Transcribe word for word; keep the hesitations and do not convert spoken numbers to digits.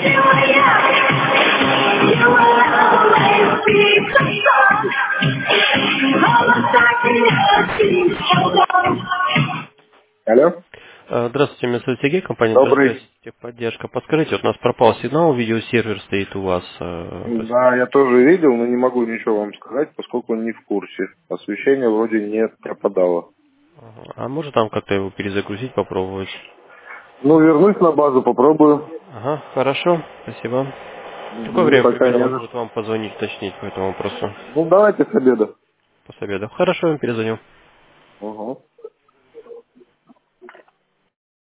Алло. Э, Здравствуйте, меня зовут Сергей, компания Добрый. «Дрожжевая техподдержка». Подскажите, вот у нас пропал сигнал, видеосервер стоит у вас. э, то есть- Да, я тоже видел, но не могу ничего вам сказать, поскольку не в курсе. Освещение вроде не пропадало. Ага. А может там как-то его перезагрузить, попробовать? Ну, вернусь на базу, попробую. Ага, хорошо, спасибо. В какое Мгм, время пока примерно не он за может что. вам позвонить, уточнить по этому вопросу? Ну, давайте с обеда. После обеда. Хорошо, я вам перезвоню. Угу.